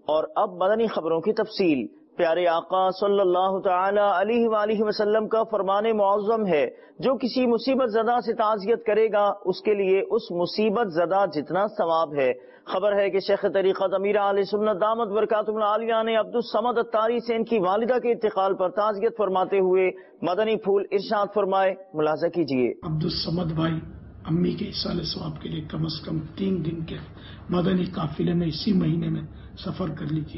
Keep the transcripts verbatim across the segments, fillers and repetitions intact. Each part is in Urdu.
اور اب مدنی خبروں کی تفصیل۔ پیارے آقا صلی اللہ تعالی علیہ وآلہ وسلم کا فرمان معظم ہے، جو کسی مصیبت زدہ سے تعزیت کرے گا اس کے لیے اس مصیبت زدہ جتنا ثواب ہے۔ خبر ہے کہ شیخ طریقت امیر اہل سنت دامت برکاتہم العالیہ نے عبدالصمد اتاری سے ان کی والدہ کے انتقال پر تعزیت فرماتے ہوئے مدنی پھول ارشاد فرمائے، ملاحظہ کیجیے۔ عبدالصمد بھائی امی کے ایصال ثواب کے لیے کم از کم تین دن کے مدنی قافلے میں اسی مہینے میں سفر کر لیجیے۔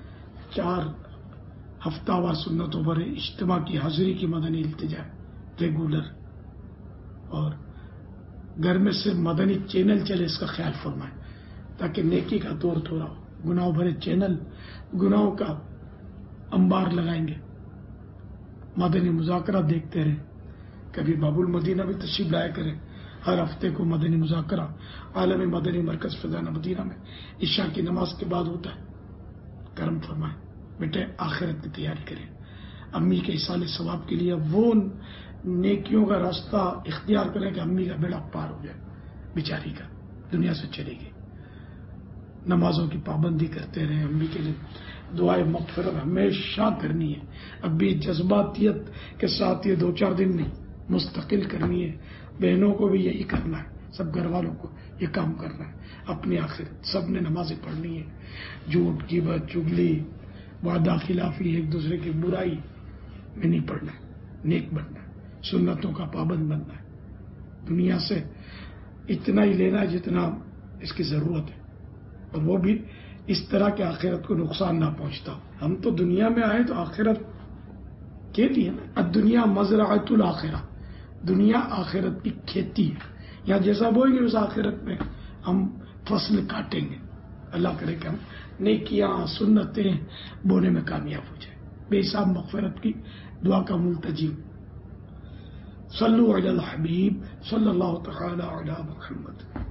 چار ہفتہ وار سنتوں پر اجتماع کی حاضری کی مدنی التجا ریگولر، اور گھر میں صرف مدنی چینل چلے اس کا خیال فرمائیں تاکہ نیکی کا دور تھوڑا ہو۔ گناہوں بھرے چینل گناہوں کا انبار لگائیں گے، مدنی مذاکرہ دیکھتے رہیں۔ کبھی باب المدینہ بھی تشریف لایا کریں، ہر ہفتے کو مدنی مذاکرہ عالمی مدنی مرکز فضان مدینہ میں عشاء کی نماز کے بعد ہوتا ہے۔ کرم فرمائیں بیٹے، آخرت کی تیاری کریں، امی کے ایصال ثواب کے لیے وہ نیکیوں کا راستہ اختیار کریں کہ امی کا بیڑا پار ہو جائے، بیچاری کا دنیا سے چلے گی۔ نمازوں کی پابندی کرتے رہیں، امی کے لیے دعائیں مغفرت ہمیشہ کرنی ہے۔ اب بھی جذباتیت کے ساتھ یہ دو چار دن نہیں، مستقل کرنی ہے۔ بہنوں کو بھی یہی کرنا ہے، سب گھر والوں کو یہ کام کرنا ہے۔ اپنی آخرت سب نے نمازیں پڑھنی ہے، جھوٹ غیبت چغلی وعدہ خلافی ایک دوسرے کی برائی میں نہیں پڑھنا ہے، نیک بننا ہے، سنتوں کا پابند بننا ہے۔ دنیا سے اتنا ہی لینا ہے جتنا اس کی ضرورت ہے، اور وہ بھی اس طرح کہ آخرت کو نقصان نہ پہنچتا۔ ہم تو دنیا میں آئے تو آخرت کے لیے نا، الدنیا مزرعۃ الآخرہ، دنیا آخرت کی کھیتی ہے۔ یہاں جیسا بوئیں گے اس آخرت میں ہم فصل کاٹیں گے۔ اللہ کرے کہ ہم نیکیاں سنتیں بونے میں کامیاب ہو جائیں۔ بے حساب مغفرت کی دعا کا ملتجم۔ صلو علی الحبیب صلی اللہ تعالی علی محمد۔